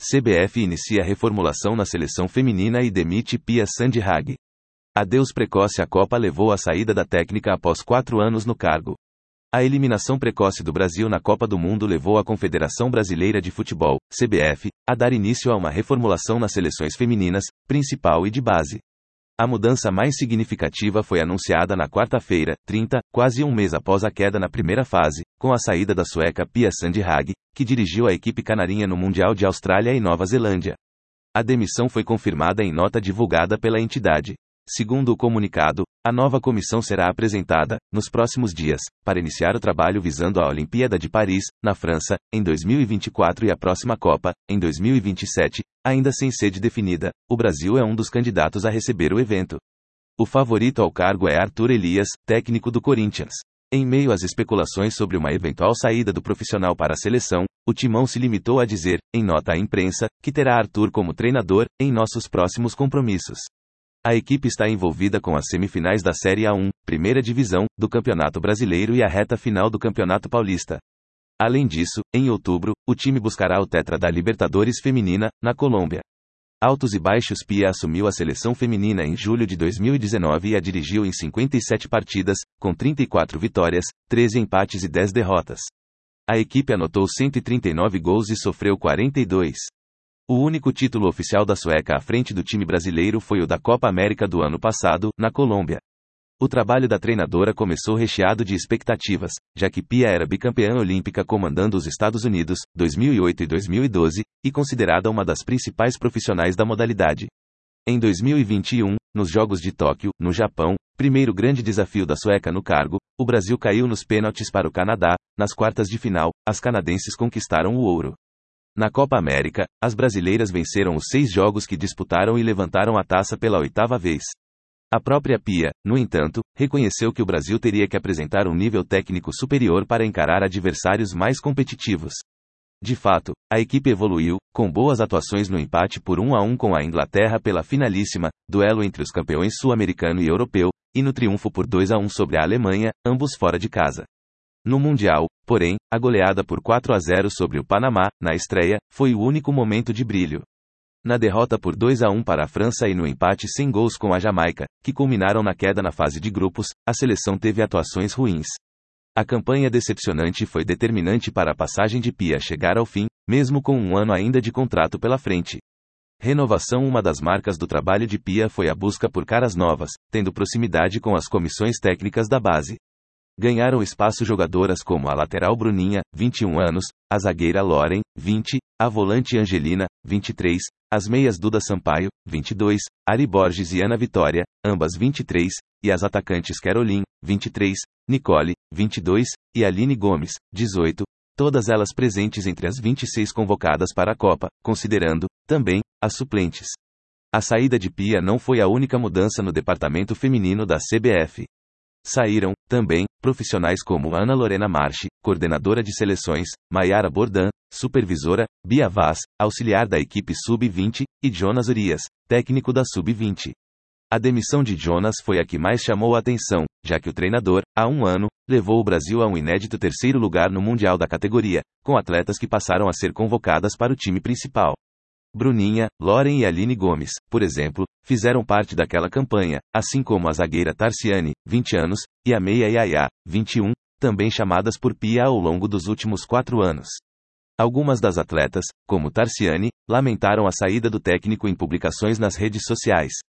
CBF inicia reformulação na seleção feminina e demite Pia Sandhag. Adeus precoce. A Copa levou à saída da técnica após 4 anos no cargo. A eliminação precoce do Brasil na Copa do Mundo levou a Confederação Brasileira de Futebol, CBF, a dar início a uma reformulação nas seleções femininas, principal e de base. A mudança mais significativa foi anunciada na quarta-feira, 30, quase um mês após a queda na primeira fase, com a saída da sueca Pia Sandhag, que dirigiu a equipe canarinha no Mundial de Austrália e Nova Zelândia. A demissão foi confirmada em nota divulgada pela entidade. Segundo o comunicado, a nova comissão será apresentada, nos próximos dias, para iniciar o trabalho visando a Olimpíada de Paris, na França, em 2024 e a próxima Copa, em 2027, ainda sem sede definida. O Brasil é um dos candidatos a receber o evento. O favorito ao cargo é Arthur Elias, técnico do Corinthians. Em meio às especulações sobre uma eventual saída do profissional para a seleção, o Timão se limitou a dizer, em nota à imprensa, que terá Arthur como treinador, em nossos próximos compromissos. A equipe está envolvida com as semifinais da Série A1, primeira divisão, do Campeonato Brasileiro e a reta final do Campeonato Paulista. Além disso, em outubro, o time buscará o tetra da Libertadores Feminina, na Colômbia. Altos e baixos. Pia assumiu a seleção feminina em julho de 2019 e a dirigiu em 57 partidas, com 34 vitórias, 13 empates e 10 derrotas. A equipe anotou 139 gols e sofreu 42. O único título oficial da sueca à frente do time brasileiro foi o da Copa América do ano passado, na Colômbia. O trabalho da treinadora começou recheado de expectativas, já que Pia era bicampeã olímpica comandando os Estados Unidos, 2008 e 2012, e considerada uma das principais profissionais da modalidade. Em 2021, nos Jogos de Tóquio, no Japão, primeiro grande desafio da sueca no cargo, o Brasil caiu nos pênaltis para o Canadá. Nas quartas de final, as canadenses conquistaram o ouro. Na Copa América, as brasileiras venceram os 6 jogos que disputaram e levantaram a taça pela 8ª vez. A própria Pia, no entanto, reconheceu que o Brasil teria que apresentar um nível técnico superior para encarar adversários mais competitivos. De fato, a equipe evoluiu, com boas atuações no empate por 1-1 com a Inglaterra pela finalíssima, duelo entre os campeões sul-americano e europeu, e no triunfo por 2-1 sobre a Alemanha, ambos fora de casa. No Mundial, porém, a goleada por 4-0 sobre o Panamá, na estreia, foi o único momento de brilho. Na derrota por 2-1 para a França e no empate sem gols com a Jamaica, que culminaram na queda na fase de grupos, a seleção teve atuações ruins. A campanha decepcionante foi determinante para a passagem de Pia chegar ao fim, mesmo com um ano ainda de contrato pela frente. Renovação. Uma das marcas do trabalho de Pia foi a busca por caras novas, tendo proximidade com as comissões técnicas da base. Ganharam espaço jogadoras como a lateral Bruninha, 21 anos, a zagueira Loren, 20, a volante Angelina, 23, as meias Duda Sampaio, 22, Ari Borges e Ana Vitória, ambas 23, e as atacantes Caroline, 23, Nicole, 22, e Aline Gomes, 18, todas elas presentes entre as 26 convocadas para a Copa, considerando, também, as suplentes. A saída de Pia não foi a única mudança no departamento feminino da CBF. Saíram, também, profissionais como Ana Lorena Marchi, coordenadora de seleções, Maiara Bordan, supervisora, Bia Vaz, auxiliar da equipe Sub-20, e Jonas Urias, técnico da Sub-20. A demissão de Jonas foi a que mais chamou a atenção, já que o treinador, há um ano, levou o Brasil a um inédito 3º lugar no Mundial da categoria, com atletas que passaram a ser convocadas para o time principal. Bruninha, Loren e Aline Gomes, por exemplo, fizeram parte daquela campanha, assim como a zagueira Tarciane, 20 anos, e a meia Yaya, 21, também chamadas por Pia ao longo dos últimos 4 anos. Algumas das atletas, como Tarciane, lamentaram a saída do técnico em publicações nas redes sociais.